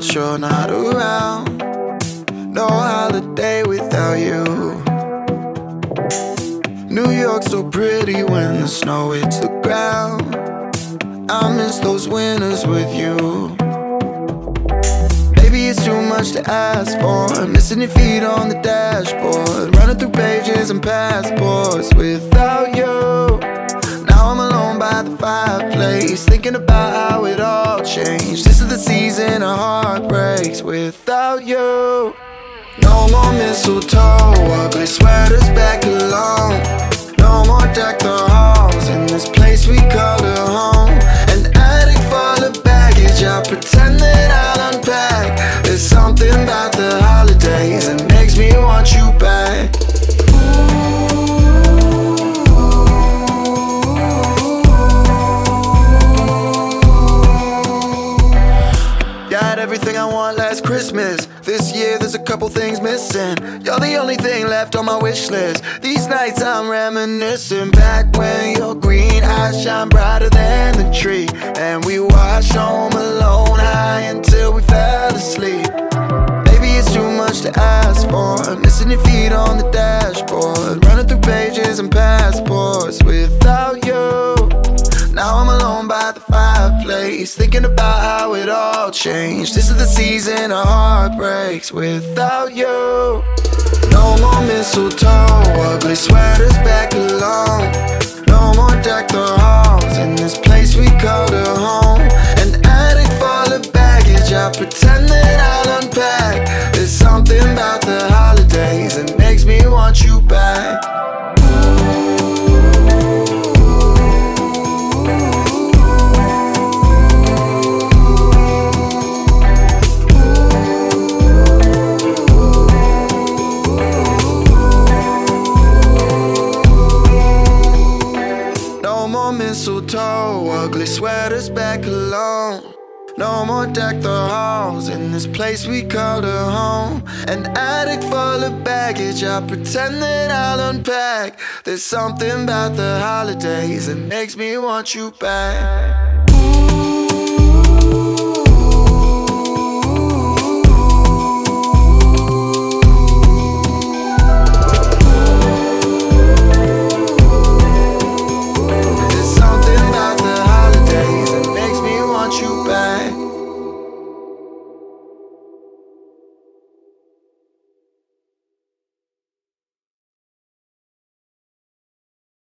once you're not around. No holiday without you. New York's so pretty when the snow hits the ground. I miss those winters with you. Maybe it's too much to ask for, missing your feet on the dashboard, running through pages and passports without you. Now I'm alone by the fireplace, thinking about how it all changed. This is the season of heartbreaks without you. No more mistletoe, ugly sweaters back alone. No more deck the halls in this place we call a home. An attic full of baggage, I pretend that I'll unpack. There's something about the holidays that makes me want you back. Got everything I want last Christmas. This year there's a couple things missing. You're the only thing left on my wish list. These nights I'm reminiscing back when your green eyes shine brighter than the tree, and we watched Home Alone high until we fell asleep. Maybe it's too much to ask for, missing your feet on the dashboard, running through pages and passports without you. Now I'm alone by the fireplace, thinking about how it all changed. This is the season of heartbreaks without you. No more mistletoe, ugly sweaters back alone. No more deck the halls in this place we call a home. An attic full of baggage, I pretend that I'll unpack. There's something about the holidays that makes me want you back. No more mistletoe, ugly sweaters back alone. No more deck the halls in this place we call a home. An attic full of baggage, I pretend that I'll unpack. There's something about the holidays that makes me want you back.